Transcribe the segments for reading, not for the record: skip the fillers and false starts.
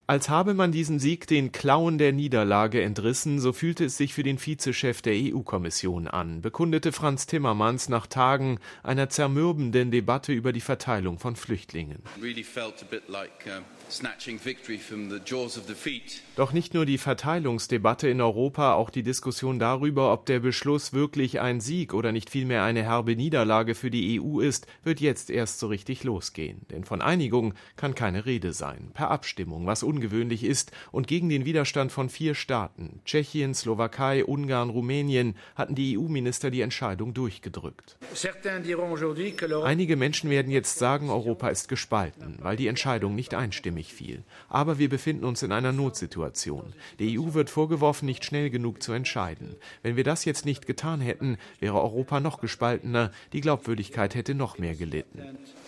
Als habe man diesem Sieg den Klauen der Niederlage entrissen, so fühlte es sich für den Vizechef der EU-Kommission an, bekundete Frans Timmermans nach Tagen einer zermürbenden Debatte über die Verteilung von Flüchtlingen. Doch nicht nur die Verteilungsdebatte in Europa, auch die Diskussion darüber, ob der Beschluss wirklich ein Sieg oder nicht vielmehr eine herbe Niederlage für die EU ist, wird jetzt erst so richtig losgehen. Denn von Einigung kann keine Rede sein. Per Abstimmung, was ungewöhnlich ist, und gegen den Widerstand von 4 Staaten, Tschechien, Slowakei, Ungarn, Rumänien, hatten die EU-Minister die Entscheidung durchgedrückt. Einige Menschen werden jetzt sagen, Europa ist gespalten, weil die Entscheidung nicht einstimmig fiel. Aber wir befinden uns in einer Notsituation. Der EU wird vorgeworfen, nicht schnell genug zu entscheiden. Wenn wir das jetzt nicht getan hätten, wäre Europa noch gespaltener, die Glaubwürdigkeit hätte noch mehr gelitten,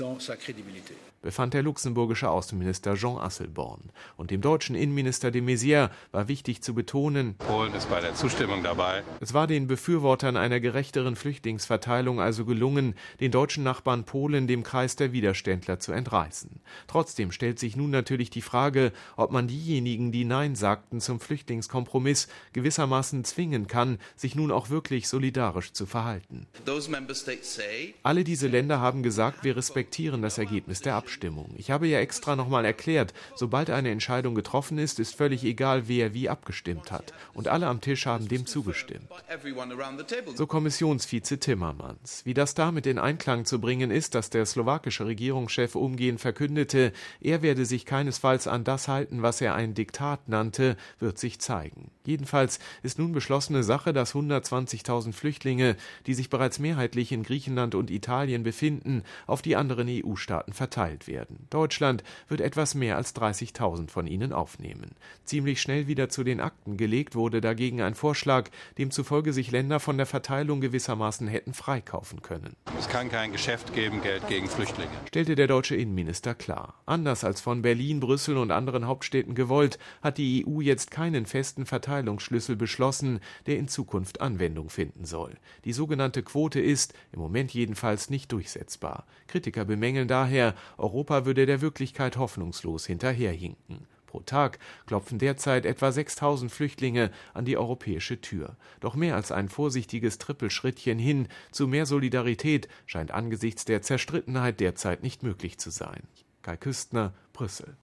befand der luxemburgische Außenminister Jean Asselborn. Und dem deutschen Innenminister de Maizière war wichtig zu betonen, Polen ist bei der Zustimmung dabei. Es war den Befürwortern einer gerechteren Flüchtlingsverteilung also gelungen, den deutschen Nachbarn Polen dem Kreis der Widerständler zu entreißen. Trotzdem stellt sich nun natürlich die Frage, ob man diejenigen, die Nein sagten zum Flüchtlingskompromiss, gewissermaßen zwingen kann, sich nun auch wirklich solidarisch zu verhalten. Alle diese Länder haben gesagt, wir respektieren das Ergebnis der Abstimmung. Ich habe ja extra nochmal erklärt, sobald eine Entscheidung getroffen ist, ist völlig egal, wer wie abgestimmt hat. Und alle am Tisch haben dem zugestimmt. So Kommissionsvize Timmermans. Wie das damit in Einklang zu bringen ist, dass der slowakische Regierungschef umgehend verkündete, er werde sich keinesfalls an das halten, was er ein Diktat nannte, wird sich zeigen. Jedenfalls ist nun beschlossene Sache, dass 120.000 Flüchtlinge, die sich bereits mehrheitlich in Griechenland und Italien befinden, auf die anderen EU-Staaten verteilt werden. Deutschland wird etwas mehr als 30.000 von ihnen aufnehmen. Ziemlich schnell wieder zu den Akten gelegt wurde dagegen ein Vorschlag, demzufolge sich Länder von der Verteilung gewissermaßen hätten freikaufen können. Es kann kein Geschäft geben, Geld gegen Flüchtlinge, stellte der deutsche Innenminister klar. Anders als von Berlin, Brüssel und anderen Hauptstädten gewollt, hat die EU jetzt keinen festen Verteilungsschlüssel beschlossen, der in Zukunft Anwendung finden soll. Die sogenannte Quote ist, im Moment jedenfalls, nicht durchsetzbar. Kritiker bemängeln daher, Europa würde der Wirklichkeit hoffnungslos hinterherhinken. Pro Tag klopfen derzeit etwa 6.000 Flüchtlinge an die europäische Tür. Doch mehr als ein vorsichtiges Trippelschrittchen hin zu mehr Solidarität scheint angesichts der Zerstrittenheit derzeit nicht möglich zu sein. Kai Küstner, Brüssel.